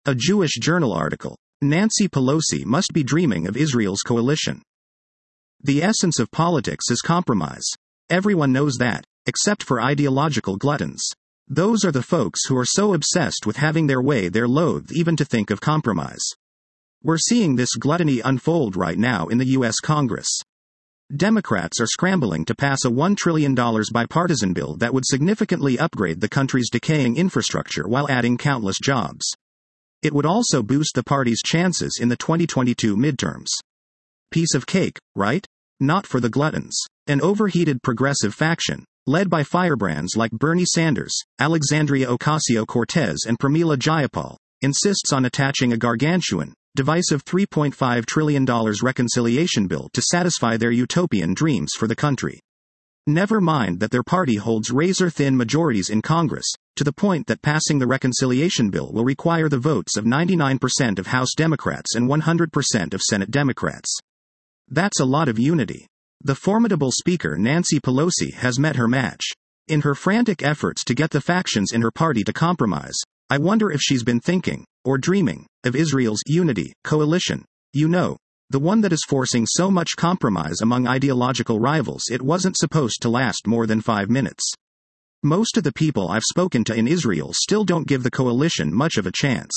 A Jewish Journal article. Nancy Pelosi must be dreaming of Israel's coalition. The essence of politics is compromise. Everyone knows that, except for ideological gluttons. Those are the folks who are so obsessed with having their way they're loath even to think of compromise. We're seeing this gluttony unfold right now in the U.S. Congress. Democrats are scrambling to pass a $1 trillion bipartisan bill that would significantly upgrade the country's decaying infrastructure while adding countless jobs. It would also boost the party's chances in the 2022 midterms. Piece of cake, right? Not for the gluttons. An overheated progressive faction, led by firebrands like Bernie Sanders, Alexandria Ocasio-Cortez and Pramila Jayapal, insists on attaching a gargantuan, divisive $3.5 trillion reconciliation bill to satisfy their utopian dreams for the country. Never mind that their party holds razor-thin majorities in Congress, to the point that passing the reconciliation bill will require the votes of 99% of House Democrats and 100% of Senate Democrats. That's a lot of unity. The formidable Speaker Nancy Pelosi has met her match. In her frantic efforts to get the factions in her party to compromise, I wonder if she's been thinking, or dreaming, of Israel's unity coalition. You know, the one that is forcing so much compromise among ideological rivals it wasn't supposed to last more than 5 minutes. Most of the people I've spoken to in Israel still don't give the coalition much of a chance.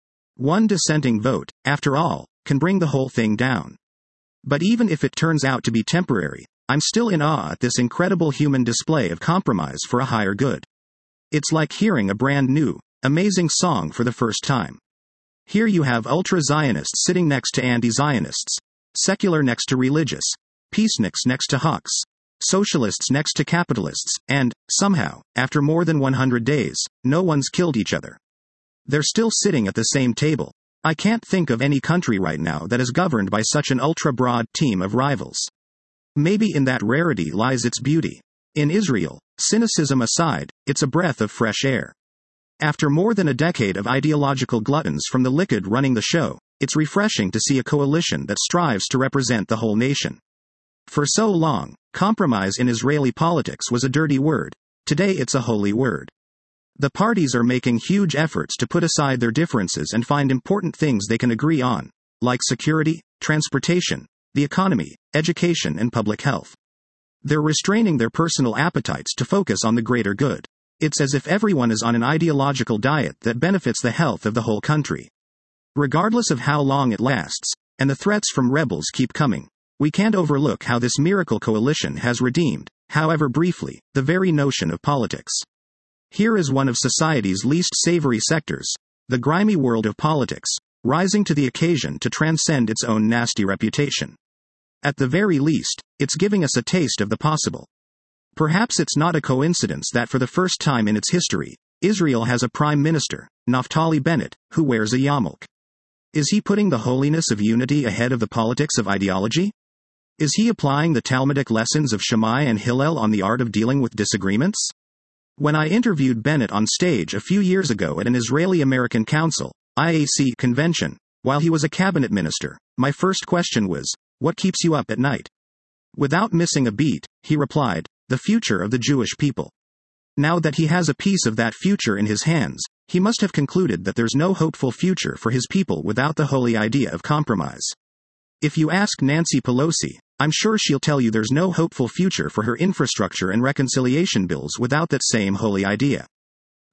One dissenting vote, after all, can bring the whole thing down. But even if it turns out to be temporary, I'm still in awe at this incredible human display of compromise for a higher good. It's like hearing a brand new, amazing song for the first time. Here you have ultra-Zionists sitting next to anti-Zionists, secular next to religious, peaceniks next to hawks, socialists next to capitalists, and, somehow, after more than 100 days, no one's killed each other. They're still sitting at the same table. I can't think of any country right now that is governed by such an ultra-broad team of rivals. Maybe in that rarity lies its beauty. In Israel, cynicism aside, it's a breath of fresh air. After more than a decade of ideological gluttons from the Likud running the show, it's refreshing to see a coalition that strives to represent the whole nation. For so long, compromise in Israeli politics was a dirty word. Today it's a holy word. The parties are making huge efforts to put aside their differences and find important things they can agree on, like security, transportation, the economy, education and public health. They're restraining their personal appetites to focus on the greater good. It's as if everyone is on an ideological diet that benefits the health of the whole country. Regardless of how long it lasts, and the threats from rebels keep coming, we can't overlook how this miracle coalition has redeemed, however briefly, the very notion of politics. Here is one of society's least savory sectors, the grimy world of politics, rising to the occasion to transcend its own nasty reputation. At the very least, it's giving us a taste of the possible. Perhaps it's not a coincidence that for the first time in its history, Israel has a prime minister, Naftali Bennett, who wears a yarmulke. Is he putting the holiness of unity ahead of the politics of ideology? Is he applying the Talmudic lessons of Shammai and Hillel on the art of dealing with disagreements? When I interviewed Bennett on stage a few years ago at an Israeli-American Council, IAC convention, while he was a cabinet minister, my first question was, "What keeps you up at night?" Without missing a beat, he replied, "The future of the Jewish people." Now that he has a piece of that future in his hands, he must have concluded that there's no hopeful future for his people without the holy idea of compromise. If you ask Nancy Pelosi, I'm sure she'll tell you there's no hopeful future for her infrastructure and reconciliation bills without that same holy idea.